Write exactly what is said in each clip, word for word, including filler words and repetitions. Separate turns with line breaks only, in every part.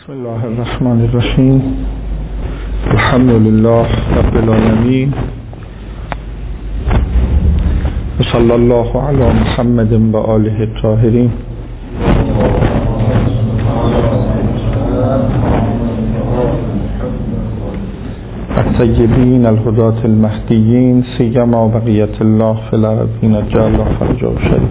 بسم الله الرحمن الرحیم. الحمد لله رب العالمین و صلی الله علی محمد و آله الطاهرین. الطیبین الهداة المهدیین سیما بقیت الله فی الارضین جل فرجه شریف.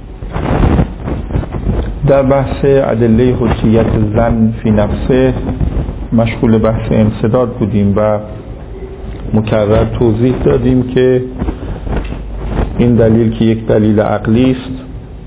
در بحث ادله حجیت زن فی نفسه مشغول بحث انسداد بودیم و مکرر توضیح دادیم که این دلیل که یک دلیل عقلی است،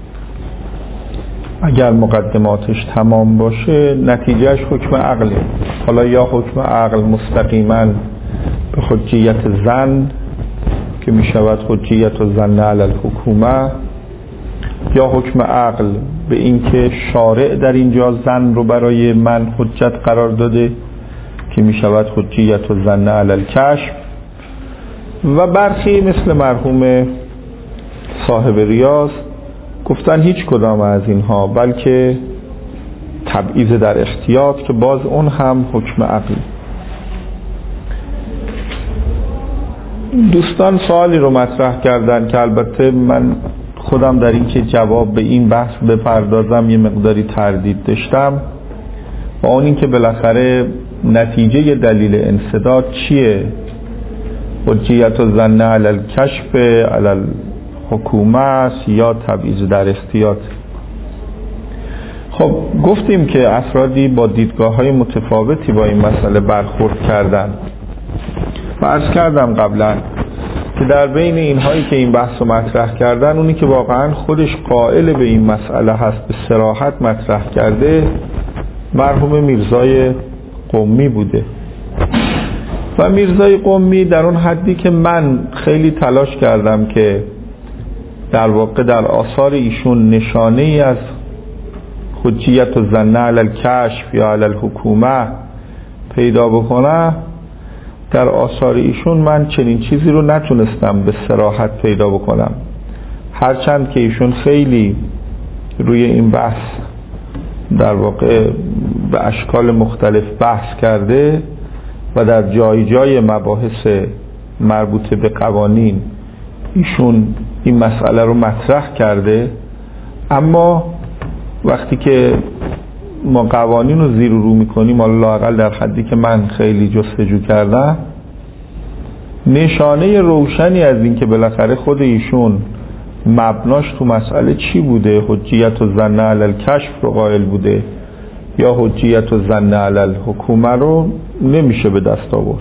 اگر مقدماتش تمام باشه نتیجهش حکم عقله. حالا یا حکم عقل مستقیما به حجیت زن که می شود حجیت و زن علی الحکومه، یا حکم عقل به این که شارع در اینجا زن رو برای من حجت قرار داده که می شود حجیت و زن علی الکشف. و برخی مثل مرحوم صاحب ریاض گفتن هیچ کدام از اینها، بلکه تبعیض در احتیاط که باز اون هم حکم عقلی. دوستان سوالی رو مطرح کردن که البته من خودم در این که جواب به این بحث بپردازم یه مقداری تردید داشتم، و اون این که بالاخره نتیجه دلیل انسداد چیه؟ حجیت و زن علی الکشف علی الحکومه یا تبعیض در احتیاط. خب گفتیم که افرادی با دیدگاه های متفاوتی با این مسئله برخورد کردن و عرض کردم قبلا که در بین اینهایی که این بحث رو مطرح کردن، اونی که واقعا خودش قائل به این مسئله هست، به صراحت مطرح کرده، مرحوم میرزای قمی بوده. و میرزای قمی در اون حدی که من خیلی تلاش کردم که در واقع در آثار ایشون نشانه ای از حجیت و زن علی الکشف یا علی الحکومه پیدا بکنم، در آثار ایشون من چنین چیزی رو نتونستم به صراحت پیدا بکنم، هرچند که ایشون خیلی روی این بحث در واقع به اشکال مختلف بحث کرده و در جای جای مباحث مربوط به قوانین ایشون این مسئله رو مطرح کرده. اما وقتی که ما قوانین رو زیر و رو میکنیم، لااقل در حدی که من خیلی جستجو کردم، نشانه روشنی از این که بالاخره خود ایشون مبناش تو مسئله چی بوده، حجیت و زن علی الکشف رو قائل بوده یا حجیت و زن علی الحکومه، رو نمیشه به دست آورد.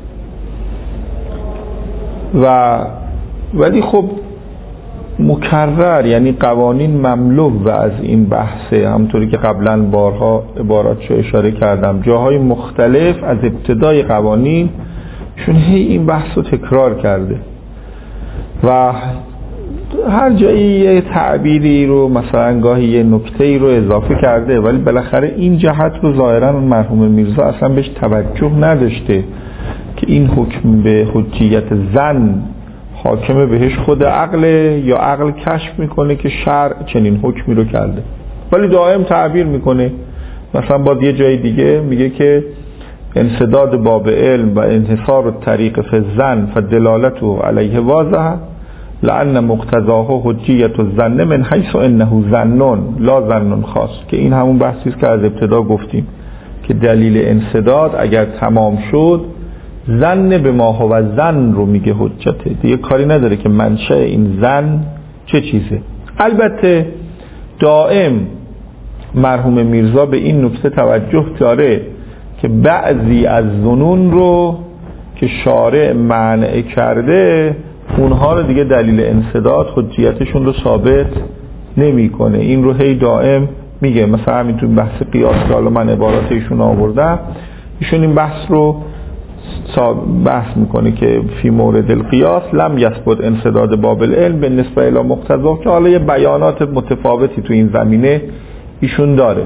و ولی خب مکرر، یعنی قوانین مملو از این بحثه، همطوری که قبلا بارها عباراتشو اشاره کردم، جاهای مختلف از ابتدای قوانین شون هی این بحث رو تکرار کرده و هر جایی یه تعبیری رو، مثلا گاهی یه نکته‌ای رو اضافه کرده، ولی بالاخره این جهت رو ظاهرا اون مرحوم میرزا اصلا بهش توجه نداشته که این حکم به حجیت زن حاکمه بهش خود عقله یا عقل کشف میکنه که شرع چنین حکمی رو کرده، ولی دائم تعبیر میکنه. مثلا با یه جای دیگه میگه که انسداد باب علم و انحصار الطریق فی الظن فدلالته علیه واضحه لأن مقتضاه حجیت الظن من حیث انه ظن لا ظن خاص، که این همون بحثی است که از ابتدا گفتیم که دلیل انسداد اگر تمام شد، زن به ما هو زن رو میگه حجته، دیگه کاری نداره که منشأ این زن چه چیزه. البته دائم مرحوم میرزا به این نکته توجه داره که بعضی از ظنون رو که شارع منع کرده، اونها رو دیگه دلیل انسداد حجیتشون رو ثابت نمیکنه. این رو هی دائم میگه. مثلا همین تو بحث قیاس که حالا من عبارات ایشون آوردم، ایشون این بحث رو بحث میکنه که فی مورد القیاس لم یثبت انسداد باب العلم به نسبه الی مقتضا، که حالا یه بیانات متفاوتی تو این زمینه ایشون داره.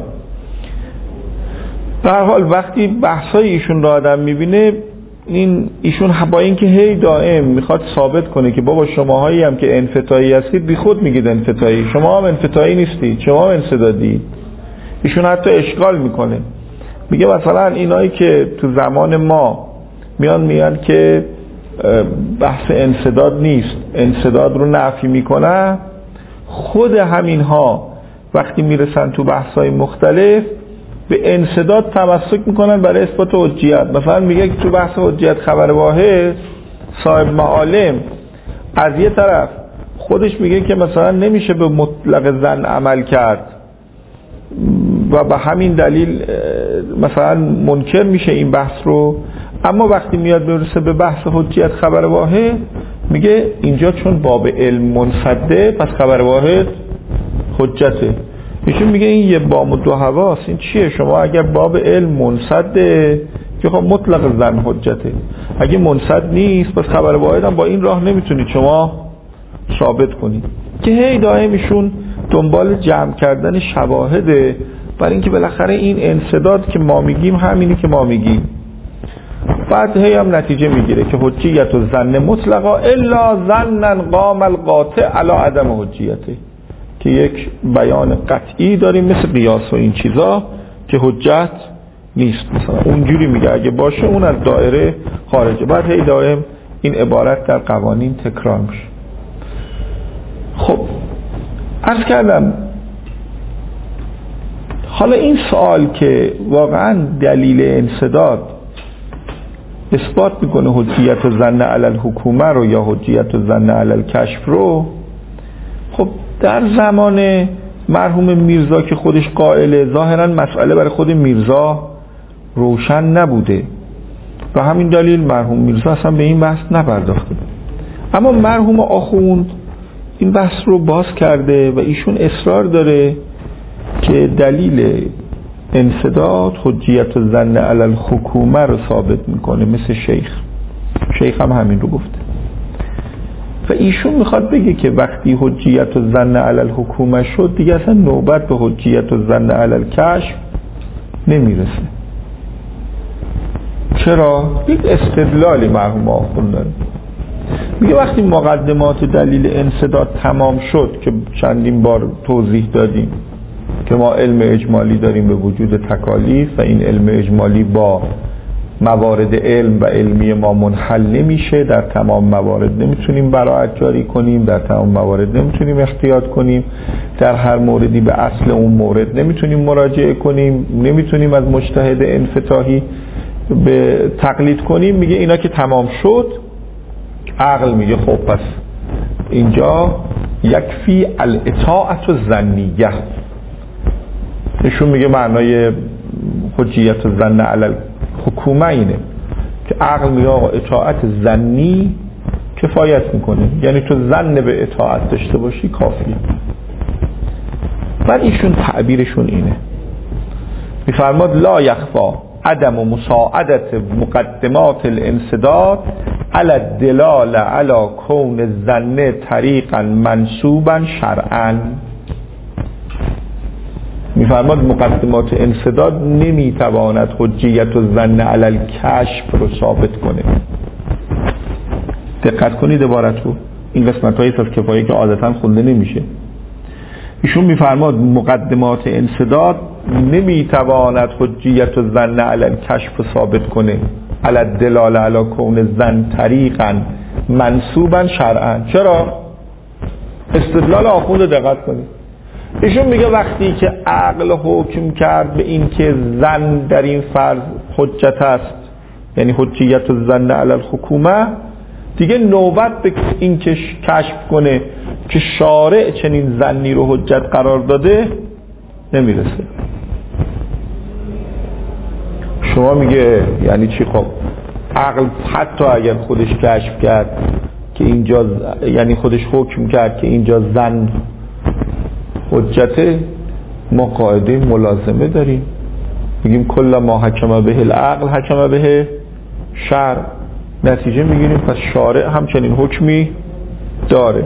در حال وقتی بحثای ایشون رو آدم میبینه، این ایشون با اینکه هی دائم میخواد ثابت کنه که بابا شماهایی هم که انفتاحی هستید بی خود میگید انفتاحی، شما هم انفتاحی نیستید، شما هم انسدادی. ایشون حتی اشکال میکنه میگه مثلا اینایی که تو زمان ما میان میان که بحث انسداد نیست، انسداد رو نفی میکنن، خود همین ها وقتی میرسن تو بحث‌های مختلف به انسداد تمسک میکنن برای اثبات حجیت. مثلا میگه که تو بحث حجیت خبر واحد صاحب معالم از یه طرف خودش میگه که مثلا نمیشه به مطلق ظن عمل کرد و به همین دلیل مثلا منکر میشه این بحث رو، اما وقتی میاد برسه به بحث حجیت خبر واحد میگه اینجا چون باب علم منصده پس خبر واحد حجته. ایشون میگه این یه بام و دو حواس، این چیه؟ شما اگر باب علم منصده که خب مطلق ظن حجته، اگه منصد نیست پس خبر واحد هم با این راه نمیتونید شما ثابت کنید. که هی دائم ایشون دنبال جمع کردن شواهده برای اینکه بالاخره این انسداد که ما میگیم همینی که ما میگیم. بعد هی هم نتیجه میگیره که حجیت و ظن مطلقا الا ظنا قام القاطع علی عدم حجیته، که یک بیان قطعی داریم مثل قیاس و این چیزا که حجت نیست. مثلا اونجوری میگه اگه باشه اون از دایره خارجه. بعد هی دائم این عبارت در قوانین تکرار میشه. خب عرض کردم حالا این سوال که واقعا دلیل انسداد اثبات میکنه حجیت ظن علی الحکومه رو یا حجیت ظن علی الکشف رو، خب در زمان مرحوم میرزا که خودش قائله ظاهرا مسئله برای خود میرزا روشن نبوده و همین دلیل مرحوم میرزا اصلا به این بحث نپرداخته. اما مرحوم آخوند این بحث رو باز کرده و ایشون اصرار داره که دلیل انسداد حجیت ظن علی الحکومه رو ثابت میکنه، مثل شیخ شیخ هم همین رو گفته. و ایشون میخواد بگه که وقتی حجیت ظن علی الحکومه شد دیگه اصلا نوبت به حجیت ظن علی الکشف نمیرسه. چرا؟ یک استدلالی مرحوم آخوند داره. میگه وقتی مقدمات دلیل انسداد تمام شد که چندین بار توضیح دادیم که ما علم اجمالی داریم به وجود تکالیف و این علم اجمالی با موارد علم و علمی ما منحل نمیشه، در تمام موارد نمیتونیم براءت جاری کنیم، در تمام موارد نمیتونیم احتیاط کنیم، در هر موردی به اصل اون مورد نمیتونیم مراجعه کنیم، نمیتونیم از مجتهد انفتاحی به تقلید کنیم. میگه اینا که تمام شد، عقل میگه خب پس اینجا یکفی الاطاعت الظنیه. ایشون میگه معنای حجیت ظن علی الحکومه اینه که عقل میگه آقا اطاعت ظنی کفایت میکنه، یعنی تو ظن به اطاعت داشته باشی کافیه. بعد ایشون تعبیرشون اینه، میفرماد لا یخفا عدم و مساعدت مقدمات الانسداد علی الدلال علی کون الظن طریقا منسوبا شرعا. میفرماد مقدمات انسداد نمیتواند حجیت و ظن علی الکشف رو ثابت کنه. دقت کنید عبارت رو، این قسمت هایی از کفایه که عادتا خونده نمیشه. ایشون میفرماد مقدمات انسداد نمیتواند حجیت و ظن علی الکشف رو ثابت کنه علی الدلال علی کون الظن طریقا منسوبا شرعا. چرا؟ استدلال آخوند دقت کنید. ایشون میگه وقتی که عقل حکم کرد به این که ظن در این فرض حجت است، یعنی حجیت و ظن علی الحکومه، دیگه نوبت به این که کشف کنه که شارع چنین ظنی رو حجت قرار داده نمیرسه. شما میگه یعنی چی؟ خب عقل حتی اگر خودش کشف کرد که اینجا، یعنی خودش حکم کرد که اینجا ظن حجته، ما قاعده ملازمه داریم، میگیم کل ما حکم به العقل حکم به شرع، نتیجه میگیریم پس شارع همچنین حکمی داره.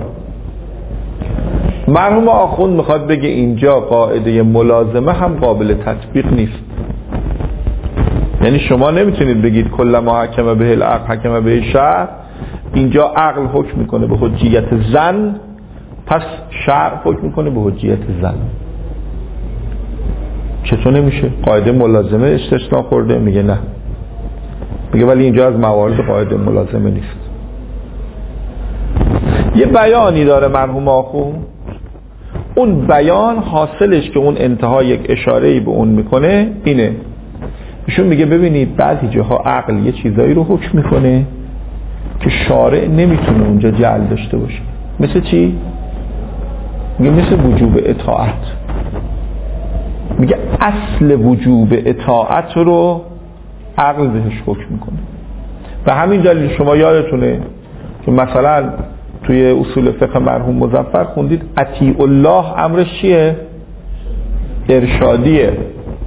مرحوم آخوند میخواد بگه اینجا قاعده ملازمه هم قابل تطبیق نیست. یعنی شما نمیتونید بگید کل ما حکم به العقل حکم به شرع، اینجا عقل حکم میکنه به حجیت ظن پس شرع حکم میکنه به حجیت ظن. چطور نمیشه؟ قاعده ملازمه استثناء خورده. میگه نه، میگه ولی اینجا از موارد قاعده ملازمه نیست. یه بیانی داره مرحوم آخوند، اون بیان حاصلش که اون انتها یک اشاره‌ای به اون میکنه اینه. ایشون میگه ببینید بعضی جاها عقل یه چیزایی رو حکم میکنه که شارع نمیتونه اونجا جعل داشته باشه. مثل چی؟ میگه مثل وجوب اطاعت. میگه اصل وجوب اطاعت رو عقل بهش حکم میکنه. و همین دلیل شما یادتونه که مثلا توی اصول فقه مرحوم مظفر خوندید اطیع الله امرش چیه؟ ارشادیه.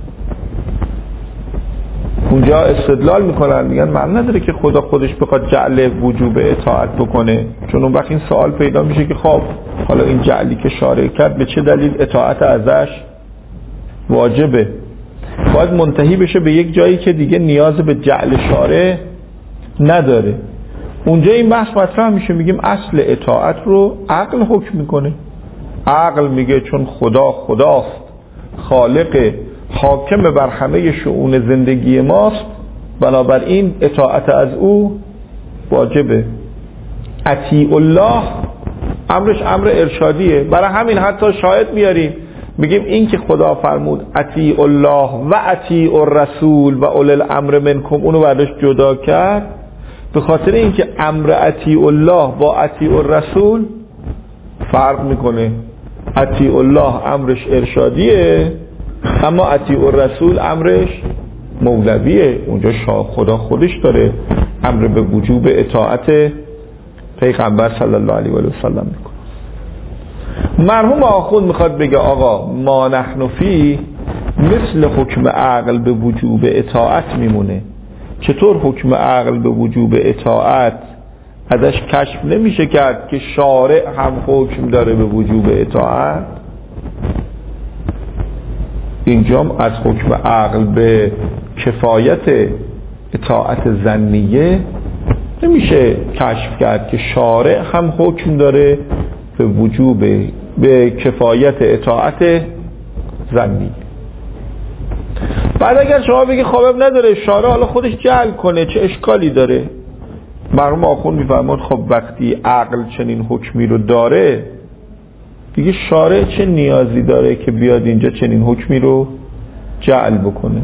اونجا استدلال میکنن میگن معنی نداره که خدا خودش بخواد جعل وجوب اطاعت بکنه، چون اون وقت این سوال پیدا میشه که خب حالا این جعلی که شارع کرد به چه دلیل اطاعت ازش واجبه؟ باید منتهی بشه به یک جایی که دیگه نیاز به جعل شارع نداره. اونجا این بحث مطرح میشه، میگیم اصل اطاعت رو عقل حکم میکنه. عقل میگه چون خدا خداست، خالق حاکم بر همه شؤون زندگی ماست، بنابراین اطاعت از او واجبه. اطیع الله امرش امر ارشادیه. برای همین حتی شاهد میاریم میگیم این که خدا فرمود اطیع الله و اطیع الرسول و اولی الامر منکم، اونو برداشت جدا کرد به خاطر اینکه امر اطیع الله با اطیع الرسول فرق میکنه. اطیع الله امرش ارشادیه، اما اطیع الرسول امرش مولویه. اونجا خدا خودش داره امر به وجوب اطاعت پیغمبر صلی الله علیه و سلم میکنه. مرحوم آخوند میخواد بگه آقا ما نحن فی مثل حکم عقل به وجوب اطاعت میمونه. چطور حکم عقل به وجوب اطاعت ازش کشف نمیشه کرد که شارع هم حکم داره به وجوب اطاعت؟ اینجام از حکم عقل به کفایت اطاعت ظنیه نمیشه کشف کرد که شارع هم حکم داره به وجوب به کفایت اطاعت ظنی. بعد اگر شما بگی خب نداره شارع حالا خودش جعل کنه چه اشکالی داره؟ مرحوم آخوند میفرماد خب وقتی عقل چنین حکمی رو داره دیگه شارع چه نیازی داره که بیاد اینجا چنین حکمی رو جعل بکنه؟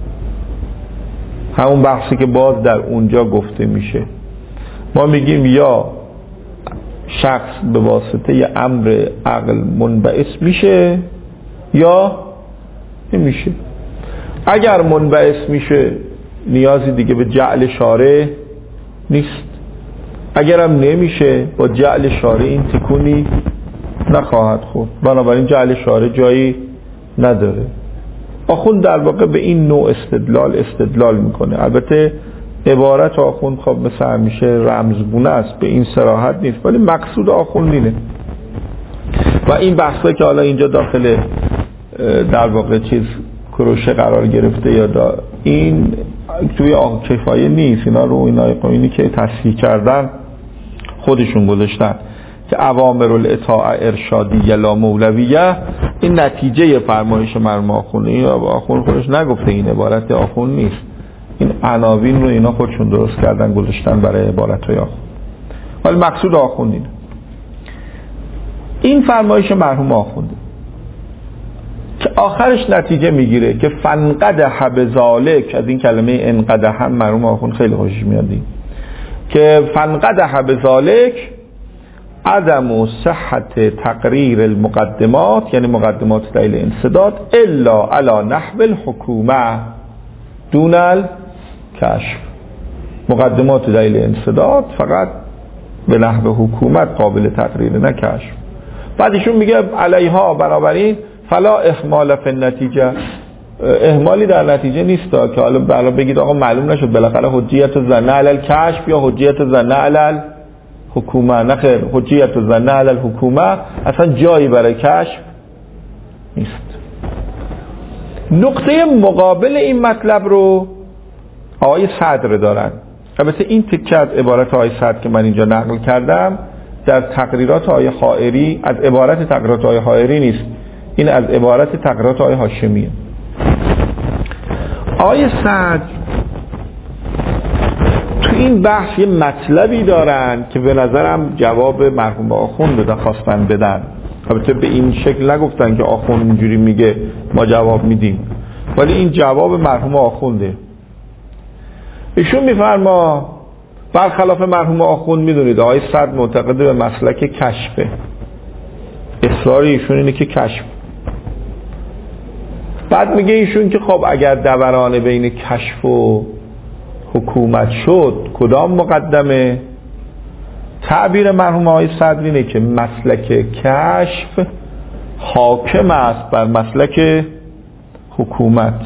همون بحثی که باز در اونجا گفته میشه. ما میگیم یا شخص به واسطه ی امر عقل منبعث میشه یا نمیشه. اگر منبعث میشه نیازی دیگه به جعل شارع نیست، اگرم نمیشه با جعل شارع این تکونی نخواهد خورد، بنابراین جعل شارع جایی نداره. آخوند در واقع به این نوع استدلال استدلال میکنه. البته عبارت آخوند خب مثل همیشه رمزگونه است، به این صراحت نیست، ولی مقصود آخوند اینه. و این بحثه که حالا اینجا داخل در واقع چیز کروشه قرار گرفته یا دا این توی کفایه نیست، اینا رو اینا اینی که تصحیح کردن خودشون گذاشتن که اوامر الاطاعه ارشادیه لا مولویه. این نتیجه فرمایش مرحوم آخوند. این آخوند خودش نگفته، این عبارت آخوند نیست، این عناوین رو اینا خودشون درست کردن گذاشتن برای عبارت های آخوند. ولی مقصود آخوند اینه. این فرمایش مرحوم آخونده که آخرش نتیجه میگیره که فنقدح بذالک، از این کلمه انقدح هم مرحوم آخوند خیلی خوشش میادی، که فنقدح بذالک عدم و صحت تقریر المقدمات، یعنی مقدمات دلیل انسداد، الا علی نحو الحکومه دون الکشف. مقدمات دلیل انسداد فقط به نحو حکومت قابل تقریر نه کشف. بعدشون میگه علیها، بنابراین فلا اهمال فی النتیجه، اهمالی در نتیجه نیست که حالا برای بگید آقا معلوم نشد بالاخره حجیت ظن علی الکشف یا حجیت ظن علی الحکومه. نه خیر، حجیت ظن علی الحکومه اصلا جایی برای کشف نیست. نقطه مقابل این مطلب رو آقای صدر دارن. البته این تکه از عبارت آقای صدر که من اینجا نقل کردم در تقریرات آقای حائری، از عبارت تقریرات آقای حائری نیست، این از عبارت تقریرات آقای هاشمیه. آقای سعد تو این بحث یه مطلبی دارن که به نظرم جواب مرحوم آخوند بدن خواستن بدن. البته به این شکل نگفتن که آخوند اینجوری میگه ما جواب میدیم، ولی این جواب مرحوم آخونده. ایشون میفرما برخلاف مرحوم آخوند میدونید آقای سعد معتقد به مسلک کشفه، اصرار ایشون اینه که کشف. بعد میگه ایشون که خب اگر دوران بین کشف و حکومت شد کدام مقدمه؟ تعبیر مرحوم آقای صدر اینه که مسلک کشف حاکم است بر مسلک حکومت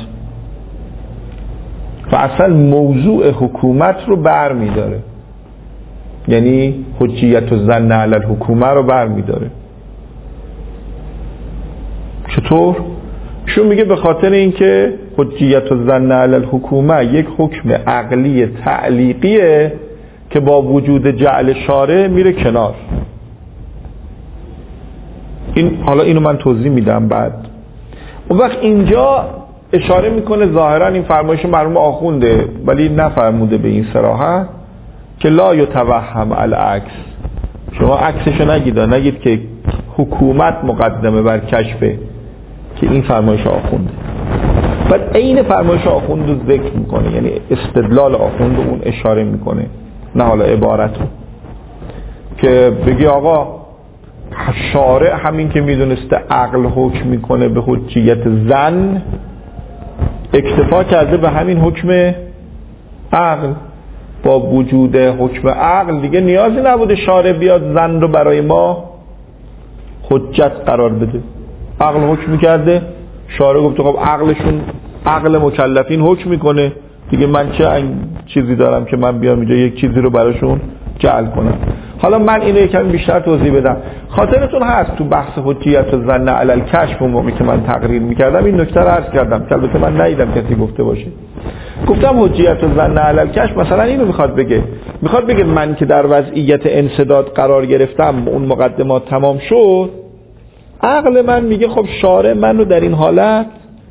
و اصلا موضوع حکومت رو بر می داره، یعنی حجیت الظن علی الحکومه رو بر می داره. چطور؟ شون میگه به خاطر اینکه حجیت الظن علی الحکومه یک حکم عقلی تعلیقیه که با وجود جعل شارع میره کنار. این حالا اینو من توضیح میدم بعد. اون وقت اینجا اشاره میکنه ظاهرا این فرمایش مرحوم آخونده ولی نفرموده به این صراحت که لا یتوهم العکس، شما عکسشو نگید، نگید که حکومت مقدمه بر کشفه، که این فرمایش آخونده. بعد عین فرمایش آخوند رو ذکر میکنه، یعنی استدلال آخوند رو اون اشاره میکنه، نه حالا عبارت رو که بگی آقا شارع همین که میدونسته عقل حکم میکنه به حجیت ظن اکتفا کرده به همین حکم عقل. با وجود حکم عقل دیگه نیازی نبوده شارع بیاد ظن رو برای ما حجت قرار بده. عقل حکم میکرده، شارع گفته خب عقلشون عقل مکلفین حکم میکنه دیگه، من چه چیزی دارم که من بیام اینجا یک چیزی رو براشون جعل کنم. حالا من اینو یکم بیشتر توضیح بدم. خاطرتون هست تو بحث حجیت الظن علی الکشف اون موقعی که من تقریر میکردم این نکته رو عرض کردم که البته من ندیدم کسی گفته باشه. گفتم حجیت الظن علی الکشف مثلا اینو میخواد بگه، میخواد بگه من که در وضعیت انسداد قرار گرفتم، اون مقدمات تمام شد، عقل من میگه خب شارع من رو در این حالت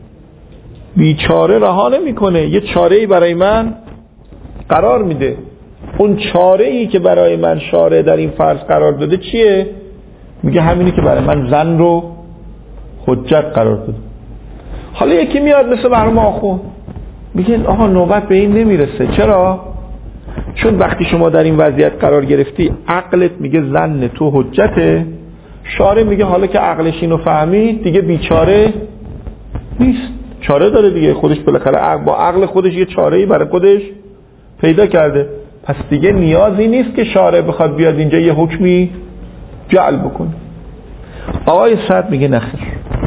بیچاره رها نمیکنه، یه چاره‌ای برای من قرار میده. اون چاره‌ای که برای من شارع در این فرض قرار داده چیه؟ میگه همینی که برای من ظن رو حجت قرار داده. حالا یکی میاد مثل مرحوم آخوند میگه آقا نوبت به این نمیرسه. چرا؟ چون وقتی شما در این وضعیت قرار گرفتی عقلت میگه ظن تو حجته، شارع میگه حالا که عقلش اینو فهمید دیگه بیچاره نیست، چاره داره دیگه، خودش بالاخره با عقل خودش یه چاره‌ای برای خودش پیدا کرده، پس دیگه نیازی نیست که شارع بخواد بیاد اینجا یه حکمی جعل بکنه. آقای سعد میگه نخیر،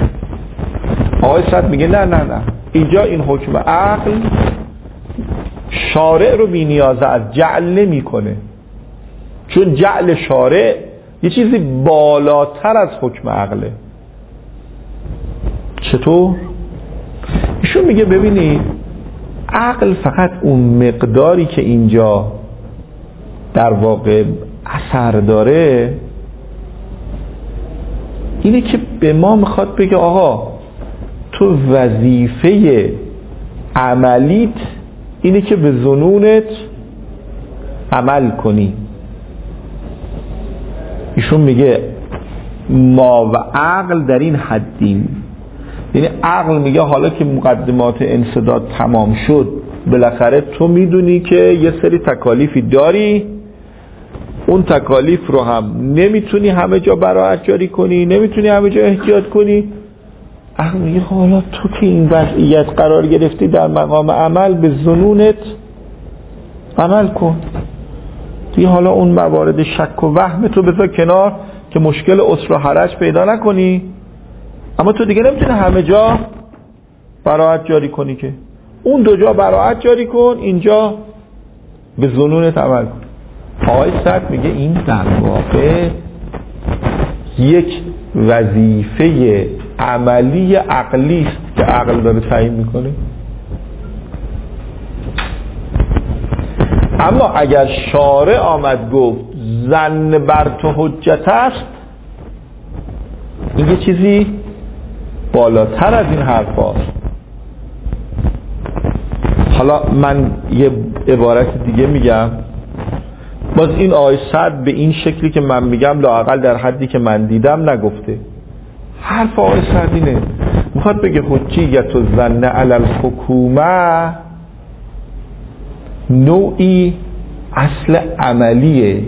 آقای سعد میگه نه نه نه اینجا این حکم عقل شارع رو بی نیاز از جعل نمی کنه، چون جعل شارع یه چیزی بالاتر از حکم عقله. چطور؟ ایشون میگه ببینید عقل فقط اون مقداری که اینجا در واقع اثر داره اینه که به ما میخواد بگه آقا تو وظیفه عملیت اینه که به ظنونت عمل کنی. ایشون میگه ما و عقل در این حدیم، یعنی عقل میگه حالا که مقدمات انسداد تمام شد بالاخره تو میدونی که یه سری تکالیفی داری، اون تکالیف رو هم نمیتونی همه جا براعت جاری کنی، نمیتونی همه جا احتیاط کنی. عقل میگه حالا تو که این وضعیت قرار گرفتی در مقام عمل به ظنونت عمل کن دیگه، حالا اون موارد شک و وهم تو بذار کنار که مشکل اسر و حرج پیدا نکنی، اما تو دیگه نمیتونی همه جا براعت جاری کنی، که اون دو جا براعت جاری کن، اینجا به ظنونت عمل کن. آقای سعد میگه این در واقع یک وظیفه عملی عقلی است که عقل داره تعیین میکنه. اما اگر شارع آمد گفت ظن بر تو حجت است، این یه چیزی بالاتر از این حرف هاست. حالا من یه عبارت دیگه میگم، باز این آقای سعد به این شکلی که من میگم لااقل در حدی که من دیدم نگفته. حرف آقای سعد اینه، میخواد بگه حجیت الظن علی الحکومه نوعی اصل عملیه،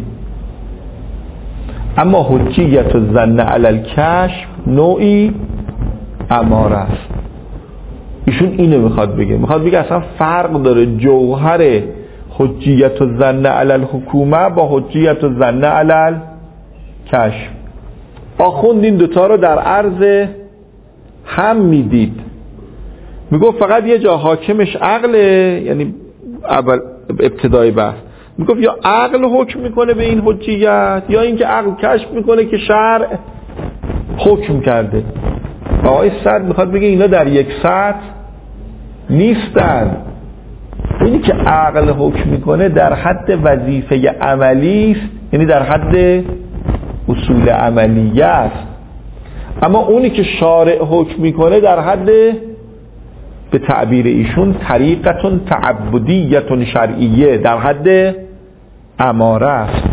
اما حجیت الظن علی الکشف نوعی اماره است. ایشون اینو میخواد بگه، میخواد بگه اصلا فرق داره جوهر حجیت الظن علی الحکومه با حجیت الظن علی الکشف. آخوند این دوتا رو در عرض هم میدید، میگفت فقط یه جا حاکمش عقله، یعنی اول ابتدای بحث میگفت یا عقل حکم میکنه به این حجیت یا اینکه عقل کشف میکنه که شرع حکم کرده. آقای سعد میخواد بگه اینا در یک سطح نیستن. اینی که عقل حکم میکنه در حد وظیفه عملی است، یعنی در حد اصول عملیه است، اما اونی که شارع حکم میکنه در حد، به تعبیر ایشون، طریقتون تعبدیتون شرعیه، در حد اماره است.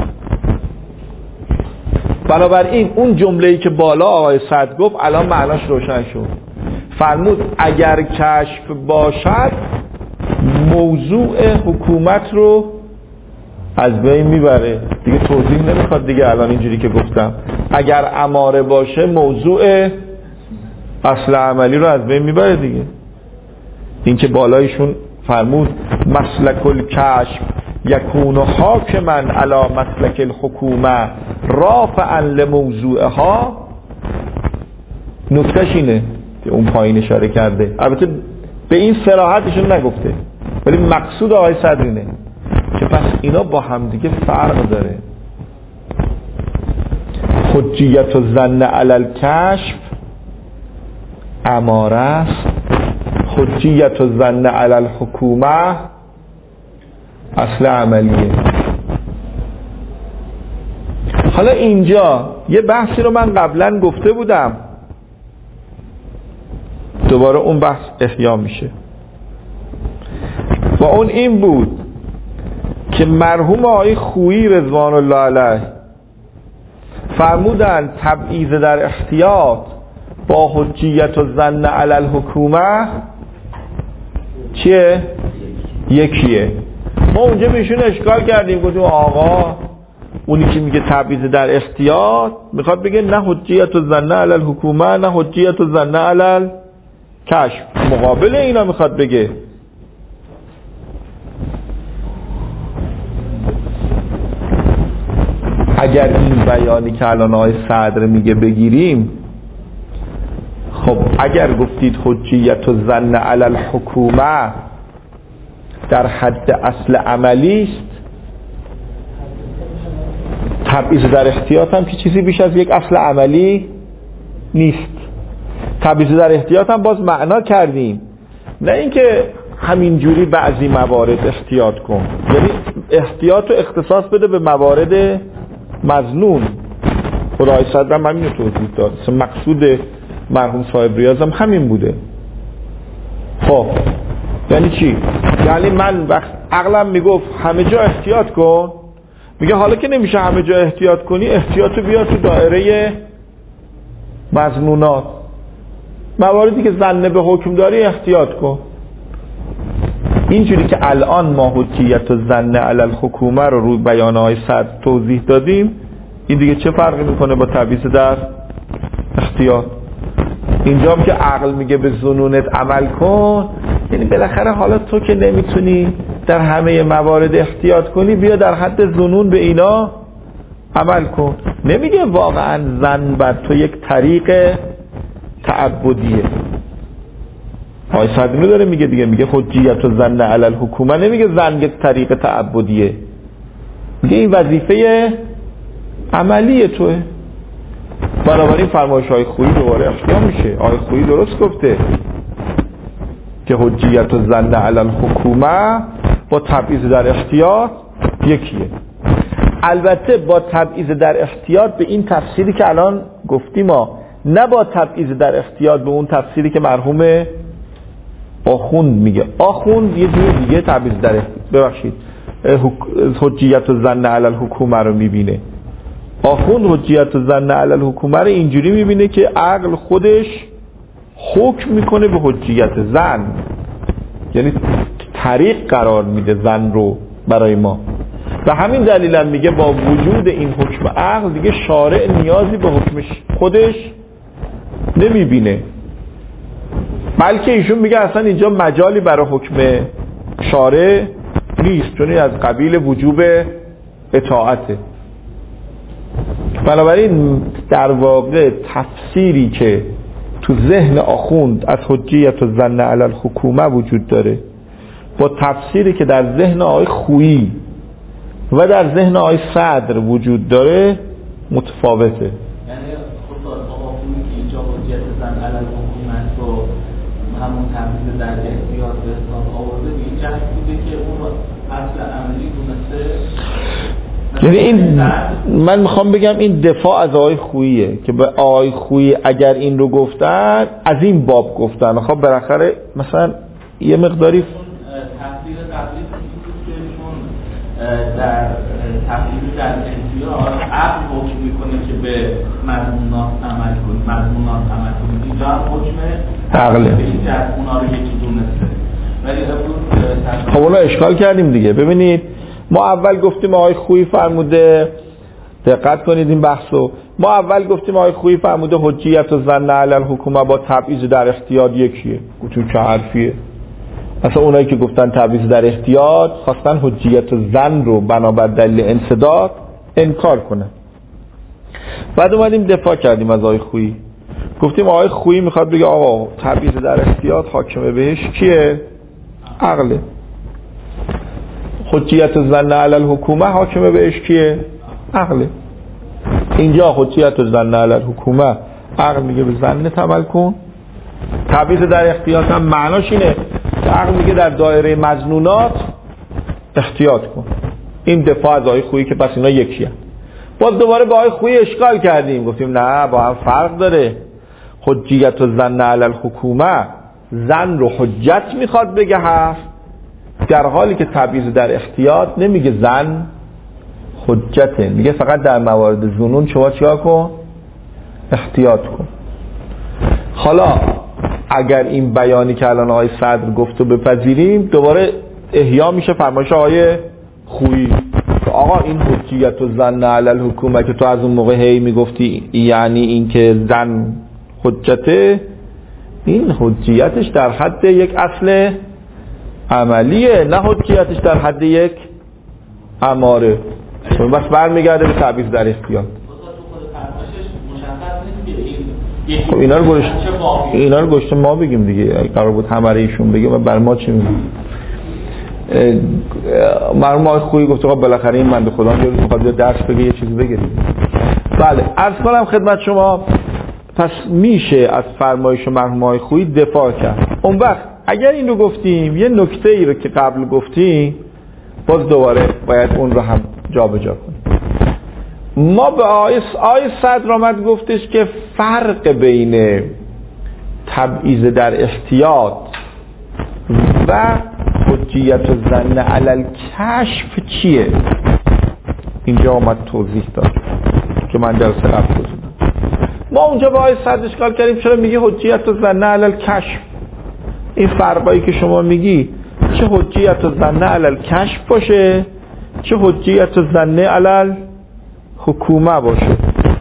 بنابراین اون جمله‌ای که بالا آقای سعد گفت الان معناش روشن شد. فرمود اگر کشف باشد موضوع حکومت رو از بین میبره. دیگه توضیح نمیخواد دیگه، الان اینجوری که گفتم اگر اماره باشه موضوع اصل عملی رو از بین میبره دیگه. این که بالایشون فرمود مسلک الکشف یکون حاکما علی مسلک الحکومه رافعا لموضوعها، نکتهش اینه که اون پایین اشاره کرده. البته به این صراحتشون نگفته، ولی مقصود آقای صدر اینه که پس اینا با همدیگه فرق داره. حجیت الظن علی الکشف اماره است، حجیت الظن علی الحکومه اصل عملیه. حالا اینجا یه بحثی رو من قبلا گفته بودم، دوباره اون بحث احیا میشه و اون این بود که مرحوم آقای خویی رضوان الله علیه فرمودن تبعیض در احتیاط با حجیت الظن علی الحکومه چیه؟ یکیه. ما اونجا بهشون اشکال کردیم، گفتیم آقا اونی که میگه تبعیض در احتیاط میخواد بگه نه حجیت الظن علی الحکومه نه حجیت الظن علی الکشف، مقابل اینا میخواد بگه. اگر این بیانی که الان آقای صدر میگه بگیریم، خب اگر گفتید حجیت الظن علی الحکومه در حد اصل عملی است، تبعیض در احتیاط هم که چیزی بیش از یک اصل عملی نیست. تبعیض در احتیاط هم باز معنا کردیم، نه اینکه همینجوری بعضی موارد احتیاط کن، یعنی احتیاط رو اختصاص بده به موارد مظنون. خدای صدر هم همین رو توضیح داد، مقصود مرحوم صاحب ریاض هم همین بوده. خب یعنی چی؟ یعنی من وقت عقلم میگفت همه جا احتیاط کن، میگه حالا که نمیشه همه جا احتیاط کنی، احتیاطو بیا تو دایره مظنونات، مواردی که ظن به حکم داری احتیاط کن. اینجوری که الان ما حجیت الظن علی الحکومه رو روی بیانهای صدر توضیح دادیم، این دیگه چه فرقی میکنه با تبعیض در احتیاط؟ اینجا هم که عقل میگه به ظنونت عمل کن، یعنی بالاخره حالا تو که نمیتونی در همه موارد احتیاط کنی، بیا در حد ظنون به اینا عمل کن. نمیگه واقعا ظن بر تو یک طریق تعبدیه. آقای صدر داره میگه دیگه، میگه حجیت الظن علی الحکومه، نمیگه ظن یک طریق تعبدیه، میگه این وظیفه عملی توه. بنابراین فرمایش های خویی دوباره احیا میشه. آقای خویی درست گفته که حجیت الظن علی الحکومه با تبعیض در احتیاط یکیه. البته با تبعیض در احتیاط به این تفسیری که الان گفتیم ما، نه با تبعیض در احتیاط به اون تفسیری که مرحوم آخوند میگه. آخوند یه جور دیگه تبعیض در ببخشید حجیت الظن علی الحکومه رو میبینه. آخوند حجیت الظن علی الحکومه رو اینجوری میبینه که عقل خودش حکم میکنه به حجیت ظن، یعنی طریق قرار میده ظن رو برای ما. و همین دلیل هم میگه با وجود این حکم عقل دیگه شارع نیازی به حکم خودش نمیبینه، بلکه ایشون میگه اصلا اینجا مجالی برای حکم شارع نیست، چون از قبیل وجوب اطاعته. بنابراین در واقع تفسیری که تو ذهن آخوند از حجیت الظن علی الحکومه وجود داره با تفسیری که در ذهن آقای خویی و در ذهن آقای صدر وجود داره متفاوته.
یعنی خود آخوندی که اینجا حجیت الظن علی الحکومه رو همون تفسیر در احتیاط به حساب آورده، به این جهت بوده که اون اصل عملی دونسته.
یعنی این من میخوام بگم این دفاع از آقای خوییه که به آقای خویی اگر این رو گفتن از این باب گفتن، خب بالاخره مثلا یه مقداری
تفسیر قبلی که چون در تفسیر در احتیاط عقل حکم میکنه که به مضمونات عمل کنید، مضمونات عمل کنید، اینجا هم حکم
عقله
به این جهت اونا رو یکی دونسته. ولی امروز
خب اونا اشکال کردیم دیگه. ببینید ما اول گفتیم آقای خویی فرموده، دقت کنید این بحثو، ما اول گفتیم آقای خویی فرموده حجیت الظن علی الحکومه با تبعیض در احتیاط یکیه. گفتیم چه حرفیه؟ اصلا اونایی که گفتن تبعیض در احتیاط خواستن حجیت الظن رو بنابر دلیل انصداد انکار کنن. بعد اومدیم دفاع کردیم از آقای خویی، گفتیم آقای خویی میخواد بگه آقا تبعیض در احتیاط حاکمه بهش کیه؟ عقله. حجیت الظن علی الحکومه حاکمه بهش کیه؟ عقله. اینجا حجیت الظن علی الحکومه عقل میگه به ظن عمل کن، تبعیض در احتیاط هم معناش اینه که عقل میگه در دایره مظنونات احتیاط کن. این دفاع از آقای خویی که پس اینا یکی هم. باز دوباره با آقای خویی اشکال کردیم، گفتیم نه با هم فرق داره. حجیت الظن علی الحکومه ظن رو حجت میخواد بگه هست، در حالی که تبعیض در احتیاط نمیگه ظن حجته، میگه فقط در موارد ظنون شما چیکار کن؟ احتیاط کن. حالا اگر این بیانی که الان آقای صدر گفت و بپذیریم، دوباره احیا میشه فرمایش آقای خویی که آقا این حجیت الظن علی الحکومه که تو از اون موقع هی میگفتی یعنی این که ظن حجته، این حجیتش در حد یک اصل عملیه، نه حجیتش در حد یک اماره. بس برمیگرده به تبعیض در احتیاط. خب اینا رو گوش اینا رو گوشت ما بگیم دیگه، قرار بود هماره ایشون بگه و بر ما چی میگه؟ مرحوم آقای خویی گفت آقا بالاخره این بنده خدا یه روز میخواد درس بگه یه چیزی بگه. بله عرض کنم خدمت شما، پس میشه از فرمایش مرحوم آقای خویی دفاع کرد. اون وقت اگر این رو گفتیم یه نکته ای رو که قبل گفتیم باز دوباره باید اون رو هم جا به جا کنیم. ما به آیه صدر آمد گفتش که فرق بین تبعیض در احتیاط و حجیت الظن علی الکشف چیه؟ اینجا آمد توضیح داد که من در قبل گفتم. ما اونجا به آیه صدر اشکال کردیم چرا میگی حجیت الظن علی الکشف؟ این فرقایی که شما میگی چه حجیت الظن علی الکشف باشه چه حجیت الظن علی حکومه باشه.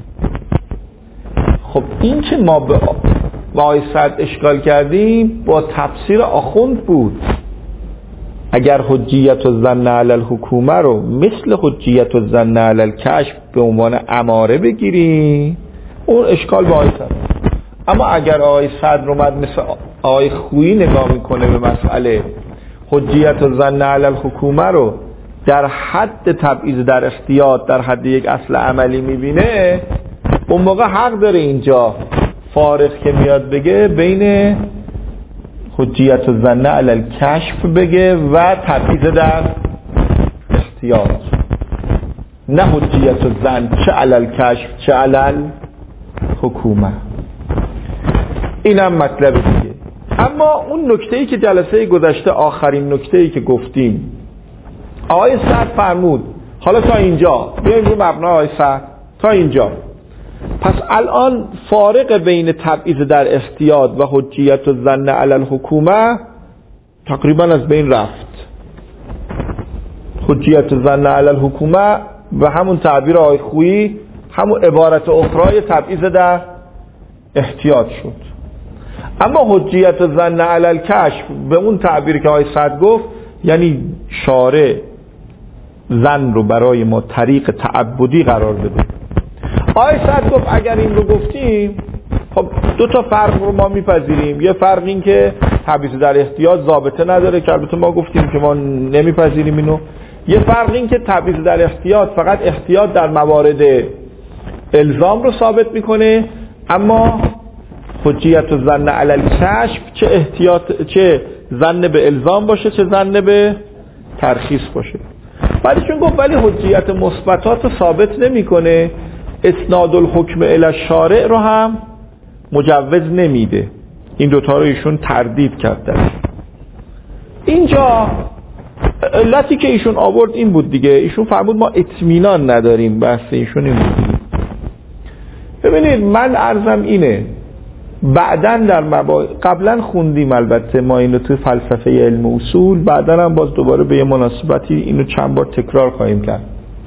خب این که ما به آیه صدر اشکال کردیم با تفسیر آخوند بود. اگر حجیت الظن علی الحکومه رو مثل حجیت الظن علی الکشف به عنوان اماره بگیریم اون اشکال با آیه صدر. اما اگر آیه صدر اومد مثل آیه خویی نگاه میکنه به مسئله حجیت الظن علی الحکومه رو در حد تبعیض در احتیاط در حد یک اصل عملی میبینه، اون موقع حق داره اینجا فارغ که میاد بگه بین حجیت الظن علی الکشف بگه و تبعیض در احتیاط، نه حجیت الظن چه علی الکشف چه علی الحکومه. اینم مطلب دیگه. اما اون نکته‌ای که جلسه گذشته آخرین نکته‌ای که گفتیم، آقای سعد فرمود حالا تا اینجا بیایم رو مبنای آقای سعد تا اینجا. پس الان فارق بین تبعیض در احتیاط و حجیت و ظن علی الحکومه تقریبا از بین رفت. حجیت و ظن علی الحکومه و همون تعبیر آقای خویی همون عبارت اخرای تبعیض در احتیاط شد. اما حجیت و ظن علی الکشف به اون تعبیر که آقای سعد گفت، یعنی شارع زن رو برای ما طریق تعبدی قرار بده. آقای سعد گفت اگر این رو گفتیم خب دو تا فرق رو ما میپذیریم. یه فرق این که تبعیض در احتیاط ضابطه نداره که البته ما گفتیم که ما نمیپذیریم اینو. یه فرق این که تبعیض در احتیاط فقط احتیاط در موارد الزام رو ثابت میکنه، اما حجیت و ظن علی الکشف چه احتیاط چه ظن به الزام باشه چه ظن به ترخیص باشه. ولی چون گفت ولی حجیت مثبتات ثابت نمیکنه، اسناد الحکم الی الشارع رو هم مجوز نمیده. این دوتا رو ایشون تردید کرد. اینجا علتی که ایشون آورد این بود دیگه، ایشون فرمود ما اطمینان نداریم، بحث ایشون این بود. ببینید من عرضم اینه، بعداً در مبا... قبلا خوندیم البته ما اینو توی فلسفه علم اصول، بعداً هم باز دوباره به یه مناسبتی اینو چند بار تکرار خواهیم کرد.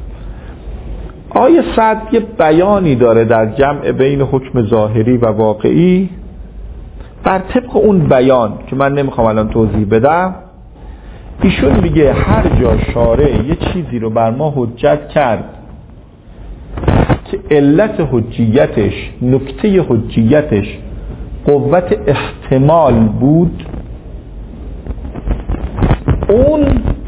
آیه سعد یه بیانی داره در جمع بین حکم ظاهری و واقعی. بر طبق اون بیان که من نمیخوام الان توضیح بدم، ایشون میگه هر جا شارع یه چیزی رو بر ما حجت کرد که علت حجیتش، نکته حجیتش قوت احتمال بود، اون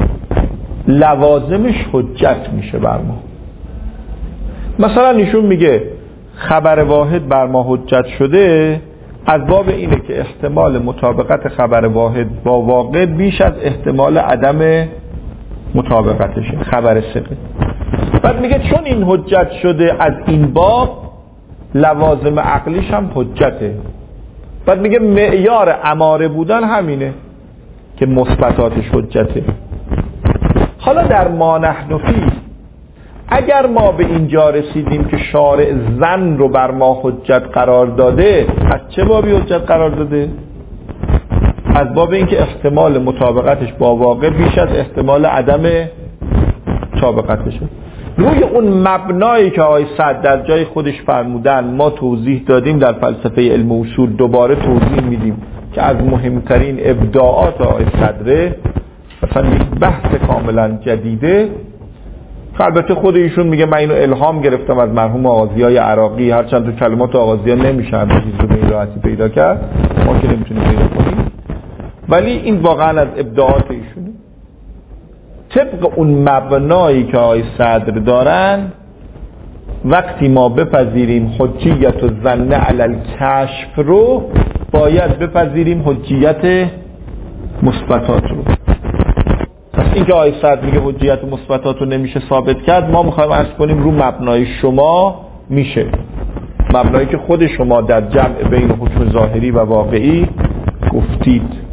لوازمش حجت میشه بر ما. مثلا ایشون میگه خبر واحد بر ما حجت شده از باب اینه که احتمال مطابقت خبر واحد با واقع بیش از احتمال عدم مطابقتشه، خبر ثقه. بعد میگه چون این حجت شده از این باب، لوازم عقلیش هم حجته. بعد میگه معیار اماره بودن همینه که مثبتاتش حجته. حالا در ما نحن فیه، اگر ما به اینجا رسیدیم که شارع زن رو بر ما حجت قرار داده، از چه بابی حجت قرار داده؟ از باب اینکه احتمال مطابقتش با واقع بیش از احتمال عدم مطابقتشه. روی اون مبنایی که آقای سعد در جای خودش فرمودن ما توضیح دادیم در فلسفه علم اصول، دوباره توضیح میدیم که از مهمترین ابداعات آقای صدره، مثلا یک بحث کاملا جدیده. البته خود ایشون میگه من اینو الهام گرفتم از مرحوم آغازیای عراقی، هرچند تو کلمات آغازیان نمیشه همه چیز رو به این راحتی پیدا کرد، ما که نمیتونیم پیدا کنیم، ولی این واقعا از ابداعات ایشونه. طبق اون مبنایی که آقای صدر دارن، وقتی ما بپذیریم حجیت و ظن علی الکشف رو، باید بپذیریم حجیت مثبتات رو. پس این که آقای صدر میگه حجیت مثبتات رو نمیشه ثابت کرد، ما میخوایم عرض کنیم رو مبنای شما میشه، مبنایی که خود شما در جمع بین حکم ظاهری و واقعی گفتید.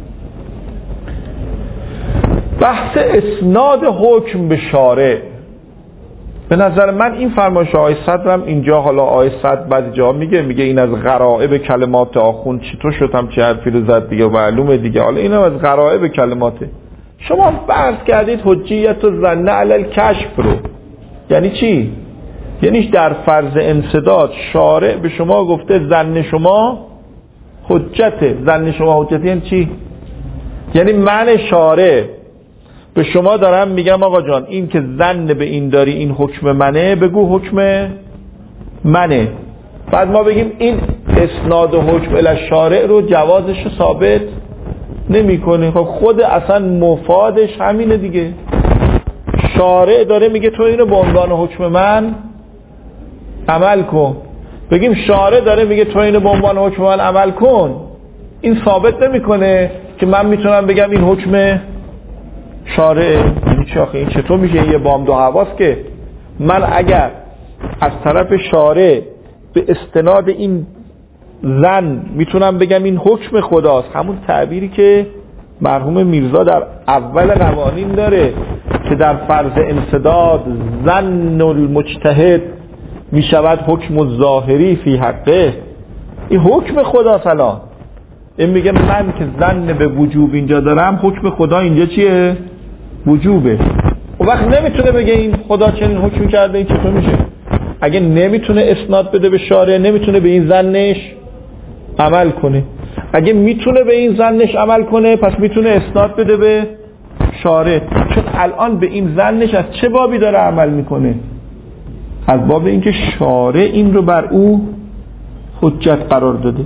بحث اسناد حکم به شارع، به نظر من این فرمایش آقای صدرم اینجا، حالا آقای صدر بعضی جا میگه میگه این از غرائب کلمات آخوند چطور شد هم چه حرفی رو زد دیگه، معلومه دیگه، حالا این هم از غرائب کلماته. شما فرض کردید حجیت و ظن علی الکشف رو، یعنی چی؟ یعنی در فرض انسداد شارع به شما گفته ظن شما حجته. ظن شما حجته یعنی چی؟ یعنی من شارع به شما دارم میگم آقا جان این که ظن به این داری این حکم منه، بگو حکم منه. بعد ما بگیم این اسناد و حکم الی الشارع رو جوازش رو ثابت نمیکنه. خب خود اصلا مفادش همینه دیگه، شارع داره میگه تو اینو به عنوان حکم من عمل کن. بگیم شارع داره میگه تو اینو به عنوان حکم من عمل کن، این ثابت نمیکنه که من میتونم بگم این حکم شارع. یعنی چی آخه؟ این چطور میشه یه بام دو حواس که من اگر از طرف شارع به استناد این زن میتونم بگم این حکم خداست، همون تعبیری که مرحوم میرزا در اول قوانین داره که در فرض انسداد ظن المجتهد میشود حکم الظاهری فی حقه. این حکم خداست. الان این میگه من که ظن به وجوب اینجا دارم، حکم خدا اینجا چیه؟ وجوبه. اون وقت نمیتونه بگه این خدا چنین حکم کرده، این چطور میشه؟ اگه نمیتونه اسناد بده به شارع، نمیتونه به این ظنش عمل کنه. اگه میتونه به این ظنش عمل کنه، پس میتونه اسناد بده به شارع. چون الان به این ظنش از چه بابی داره عمل میکنه؟ از باب اینکه شارع این رو بر او حجت قرار داده.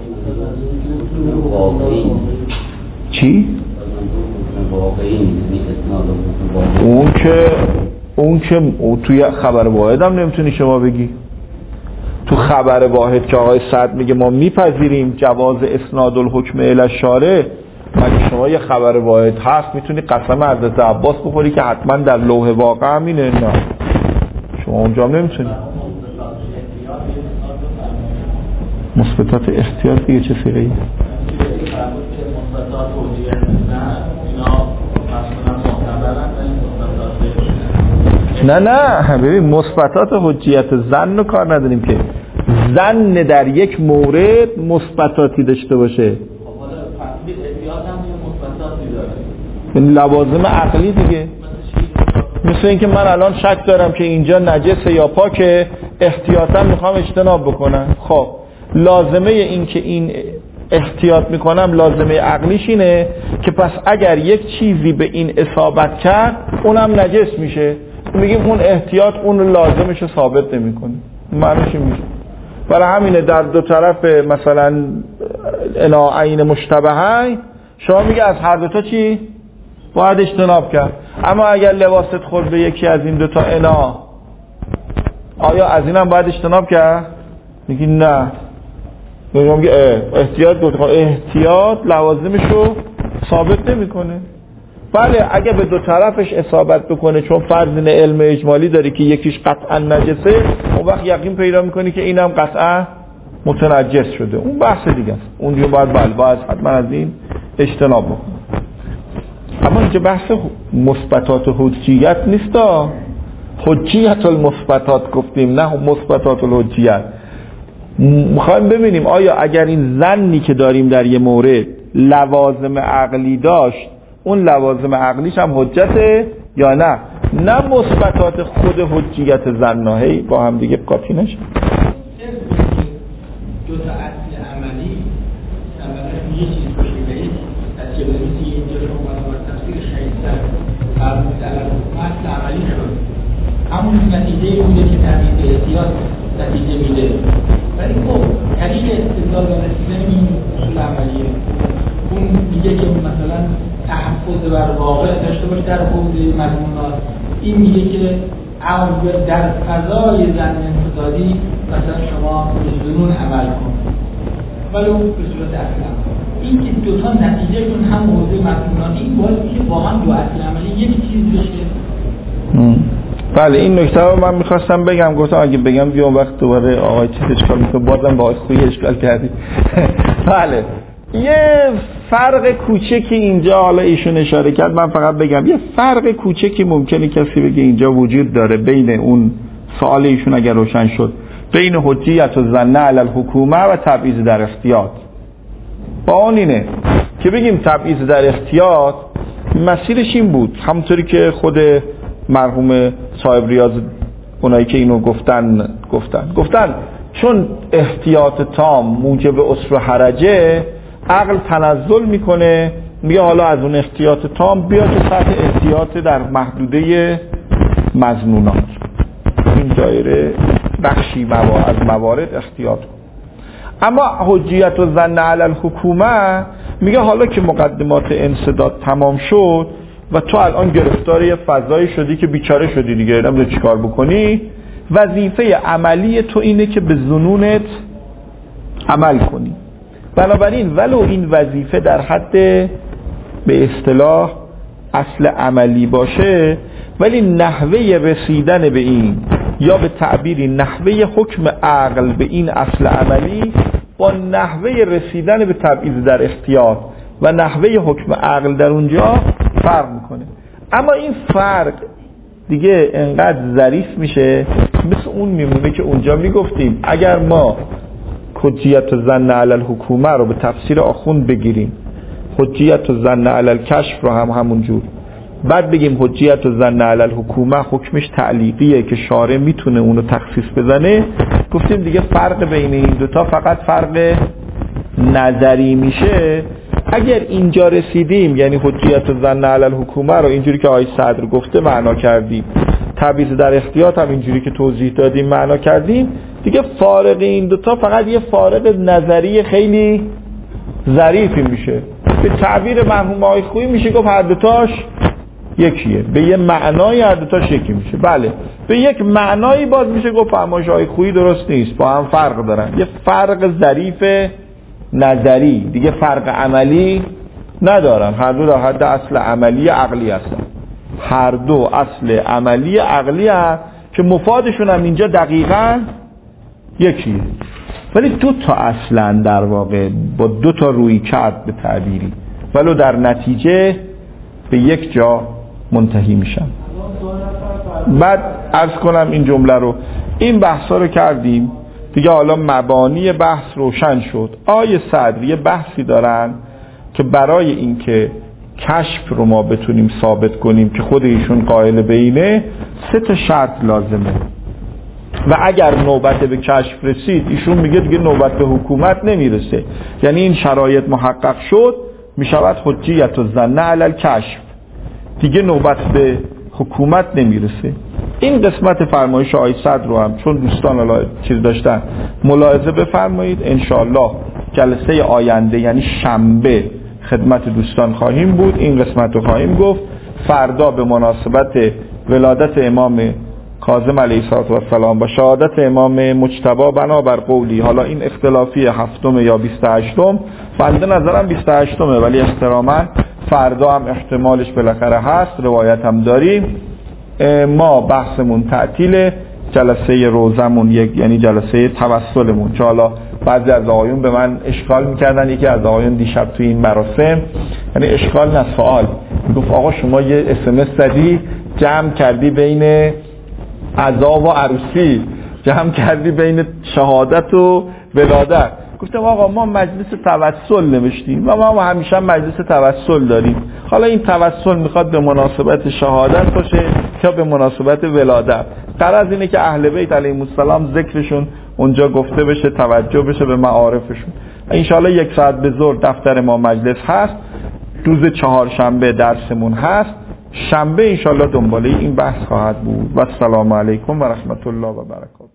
چی؟ اون که اون که اون توی خبر واحد هم نمیتونی شما بگی. تو خبر واحد که آقای سعد میگه ما میپذیریم جواز اسناد الحکم الی الشارع، مگه شما یه خبر واحد هست میتونی قسم حضرت عباس بخوری که حتما در لوح واقع همینه؟ نه، شما اونجا نمیتونی. مثبتات احتیاط دیگه چه سیغه ای؟ نه نه ببین مثبتات حجیت ظن رو کار نداریم که ظن در یک مورد مثبتاتی داشته باشه. این لوازم عقلی دیگه. مثل اینکه من الان شک دارم که اینجا نجسه یا پاکه، احتیاطاً میخوام اجتناب بکنم. خب لازمه این که این احتیاط میکنم، لازمه عقلیش اینه که پس اگر یک چیزی به این اصابت کرد اونم نجس میشه، میگیم اون احتیاط اون لازمش رو ثابت نمیکنه. معنیش میشه. برای همینه در دو طرف مثلا الاعین مشتبهین شما میگه از هر دوتا چی باید اجتناب کرد. اما اگر لباست خورد به یکی از این دوتا انا، آیا از اینم باید اجتناب کرد؟ میگی نه. میگه احتیاط گفت، احتیاط لوازمشو ثابت نمیکنه. بله اگه به دو طرفش اصابت بکنه، چون فرض علم اجمالی داری که یکیش قطعا نجسه، اون وقت یقین پیدا میکنی که اینم قطعا متنجس شده، اون بحث دیگه است. اون دیگه باید بله باید حتما از این اجتناب بکنه. اما اینجا بحث مثبتات حجیت نیستا، حجیت المثبتات گفتیم، نه مثبتات الحجیت. میخوایم ببینیم آیا اگر این ظنی که داریم در یه مورد لوازم عقلی داشت، اون لوازم عقلیش هم حجته یا نه؟ نه مثبتات خود حجیت ظناهی با هم دیگه قاطی نشه.
دو تا اصل عملی مثلا یه چیز باشه بهید از چه بنویسی اینجا شما با تفسیر شایستر فرمود علم اصل عملی شد، همون نتیجه اونه که تبیید احتیاط نتیجه میده. ولی خب طریق استدلال و رسیدن این اصول عملیه. اون میگه که مثلا تحفظ بر واقع داشته باشه در حوزه مضمونات، این میگه که عمل در فضای ظن انتقادی مثلا شما به ظنون عمل کن، ولی اون به صورت اصل عمل. این که دوتا نتیجهشون هم حوزه مضمونات، این باید میشه واقعا دو اصل عملی یک چیز بشه.
بله این نکته رو من میخواستم بگم، گفتم اگه بگم بیام وقت دوباره آقای چیز اشکال میکنه، بازم با آقای خویی اشکال کردی. بله یه فرق کوچکی اینجا حالا ایشون اشاره کرد، من فقط بگم یه فرق کوچکی ممکنه کسی بگه اینجا وجود داره بین اون سوال ایشون اگر روشن شد، بین حجیت و ظن علی الحکومه و تبعیض در احتیاط. با اون اینه که بگیم تبعیض در احتیاط مسیرش این بود، همونطوری که خود مرحوم صاحب ریاض اونایی که اینو گفتن گفتن گفتن چون احتیاط تام موجب عسر و حرجه، عقل تنزل میکنه، میگه حالا از اون احتیاط تام بیا تو سطح احتیاط در محدوده مظنونات، این دایره بخشی موارد از موارد احتیاط کن. اما حجیت و ظن علی الحکومه میگه حالا که مقدمات انسداد تمام شد و تو الان گرفتار یه فضایی شدی که بیچاره شدی دیگه، نمیدونی چیکار بکنی، وظیفه عملی تو اینه که به ظنونت عمل کنی. بنابراین ولو این وظیفه در حد به اصطلاح اصل عملی باشه، ولی نحوه رسیدن به این یا به تعبیری نحوه حکم عقل به این اصل عملی با نحوه رسیدن به تبعیض در اختیار و نحوه حکم عقل در اونجا فرق میکنه. اما این فرق دیگه انقدر ظریف میشه مثل اون میمونه که اونجا میگفتیم اگر ما حجیت الظن علی الحکومه رو به تفسیر آخوند بگیریم، حجیت الظن علی الکشف رو هم همونجور، بعد بگیم حجیت الظن علی الحکومه حکمش تعلیقیه که شارع میتونه اونو تخصیص بزنه، گفتیم دیگه فرق بین این دوتا فقط فرق نظری میشه. اگر اینجا رسیدیم یعنی حجیت الظن علی الحکومه رو اینجوری که آقای صدر گفته معنا کردیم، تبعیض در اختیار هم اینجوری که توضیح دادیم معنا کردیم، دیگه فارق این دوتا فقط یه فارق نظری خیلی ظریفی میشه. به تعبیر مرحوم آقای خویی میشه گفت هر دوتاش یکیه، به یه معنای هر دوتاش یکی میشه. بله به یک معنایی باز میشه گفت فرمایش آقای خویی درست نیست، با هم فرق دارن، یه فرق ظریف نظری، دیگه فرق عملی ندارن، هر دو در حد اصل عملی عقلی هستن، هر دو اصل عملی عقلی هست که مفادشون هم اینجا دقیقاً یکیه، ولی دو تا اصلا در واقع با دو تا روی کرد به تعبیری ولو در نتیجه به یک جا منتهی میشن. بعد عرض کنم این جمله رو، این بحثا رو کردیم دیگه، حالا مبانی بحث روشن شد. آیه صدر یه بحثی دارن که برای اینکه کشف رو ما بتونیم ثابت کنیم که خود ایشون قائل به اینه، سه تا شرط لازمه و اگر نوبت به کشف رسید ایشون میگه دیگه نوبت به حکومت نمیرسه، یعنی این شرایط محقق شد میشود حجیت الظن علی الکشف، دیگه نوبت به حکومت نمیرسه. این قسمت فرمایش آقای صدر رو هم چون دوستان حالا چیز داشتن ملاحظه بفرمایید، انشاءالله جلسه آینده یعنی شنبه خدمت دوستان خواهیم بود، این قسمت رو خواهیم گفت. فردا به مناسبت ولادت امام کاظم علیه السلام و شهادت امام مجتبی بنابر قولی، حالا این اختلافی هفتم یا بیست و هشتم، بنده نظرم بیست و هشتمه ولی احتراما فردا هم احتمالش بالاخره هست، روایت هم داریم. ما بحثمون تعطیل، جلسه روزمون یک یعنی جلسه توسلمون، چون حالا بعضی از آقایون به من اشکال میکردن، یکی از آقایون دیشب توی این مراسم، یعنی اشکال نه سوال، میگفت آقا شما یه اس ام اس زدی جمع کردی بین عزا و عروسی، جمع کردی بین شهادت و ولادت. گفتم آقا ما مجلس توسل نوشتیم و ما همیشه مجلس توسل داریم، حالا این توسل میخواد به مناسبت شهادت باشه یا به مناسبت ولادت، غرض اینه که اهل بیت علیهم السلام ذکرشون اونجا گفته بشه، توجه بشه به معارفشون. انشاءالله یک ساعت به ظهر دفتر ما مجلس هست، روز چهارشنبه درسمون هست، شنبه انشاءالله دنباله این بحث خواهد بود. و السلام علیکم و رحمت الله و برکاته.